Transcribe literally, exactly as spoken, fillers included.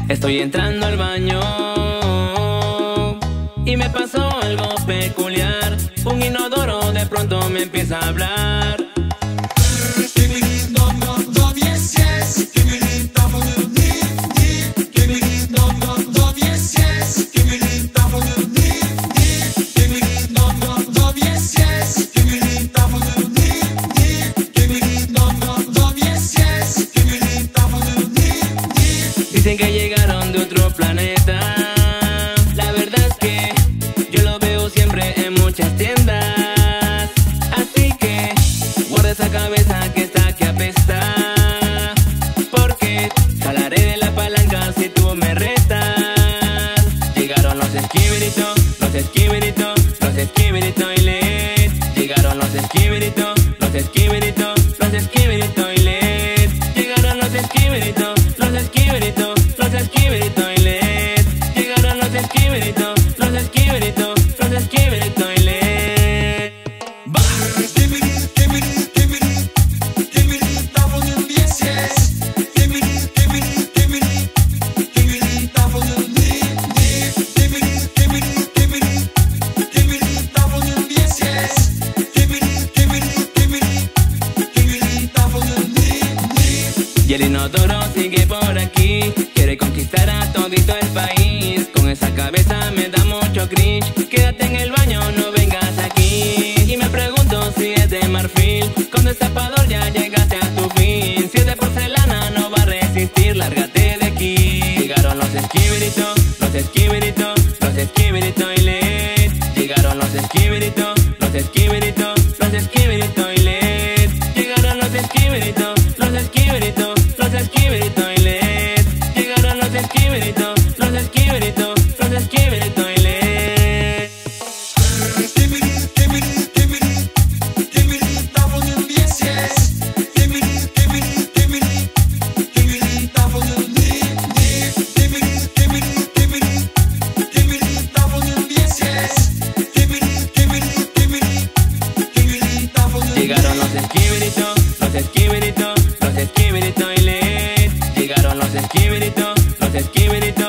Estoy entrando al baño y me pasó algo peculiar. Un inodoro de pronto me empieza a hablar. Dicen que llegaron de otro planeta. La verdad es que yo lo veo siempre en muchas tiendas. Así que guarda esa cabeza que está que apesta, porque jalaré de la palanca si tú me retas. Llegaron los esquibiritos, los esquibiritos, los esquibiritos y led. Llegaron los esquibiritos, los esquibiritos, los esquibiritos y led. Llegaron los esquibiritos, los esquibiritos, los esquibiritos y led. Llegaron los esquibiritos, los esquibiritos, los esquibiritos y led. ¡Bah! Y el inodoro sigue por aquí, quiere conquistar a todito el país. Con esa cabeza me da mucho cringe. Quédate en el baño, no vengas aquí. Y me pregunto si es de marfil. Con destapador ya llegaste a tu fin. Si es de porcelana no va a resistir, lárgate de aquí. Llegaron los esquibiritos, los esquibiritos, los esquibiritos y led. Llegaron los esquibiritos, los esquibiritos, los esquibiritos y led. Llegaron los esquibiritos, los esquibiritos, los esquibiritos y led. Llegaron los esquibiritos, los esquibiritos, los esquibiritos y led. Llegaron los esquibiritos, los esquibiritos, los esquibiritos y led. Llegaron los esquibiritos, los esquibiritos.